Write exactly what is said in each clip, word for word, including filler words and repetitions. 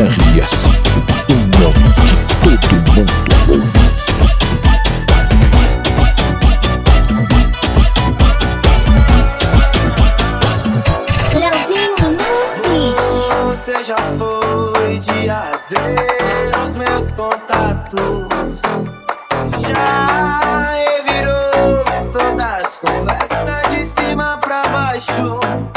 R S, o nome que todo mundo ouve. Você já foi de azer os meus contatos, já revirou todas as conversas de cima pra baixo.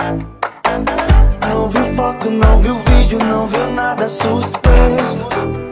Não viu foto, não viu vídeo, não viu nada suspeito.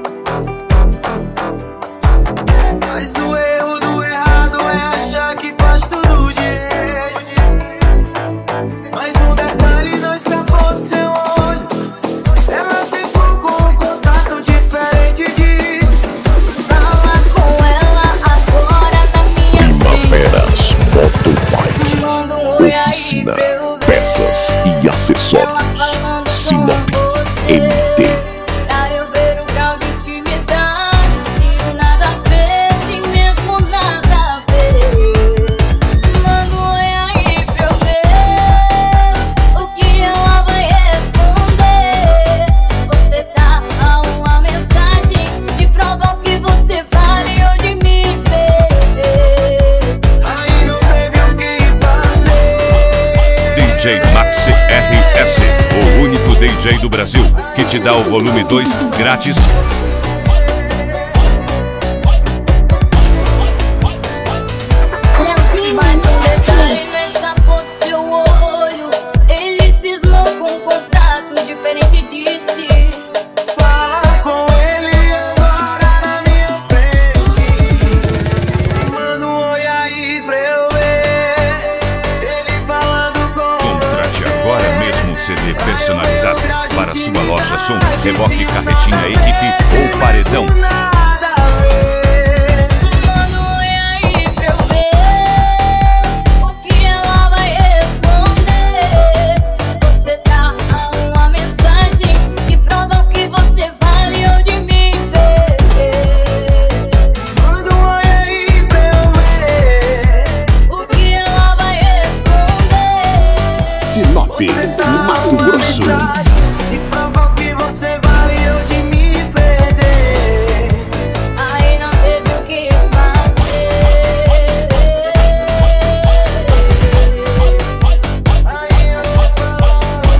Mas o erro do errado é achar que faz tudo direito. Mas um detalhe não escapou do seu olho. Ela ficou com um contato diferente de... Fala com ela agora na minha Primaveras Motobike, Manda um oi aí oficina, pra eu ver. peças e acessórios. Sinop M T. Pra eu ver o grau de intimidade. Se nada a ver, tem mesmo nada a ver. Manda um oi aí pra eu ver o que ela vai responder. Você tá a uma mensagem de provar o que você vale ou de me ver. Aí não teve o que fazer. D J Max R S, o único D J do Brasil que te dá o volume dois grátis. Mas um detalhe não escapou do seu olho. Ele cismou com um contato diferente, disse. Fala com ele agora na minha frente. Manda um oi aí pra eu ver ele falando com Contrate você. agora mesmo um C D personalizado para sua loja Som, reboque, carretinha, equipe ou paredão. Nada a ver. Manda um oi aí pra eu ver o que ela vai responder. Você tá a uma mensagem de provar o que você vale ou de me ver. Manda um oi aí pra eu ver. O que ela vai responder. Sinop, Mato Grosso. De provar o que você vale ou de me perder. Aí não teve o que fazer.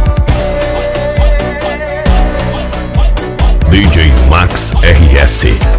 D J Max R S.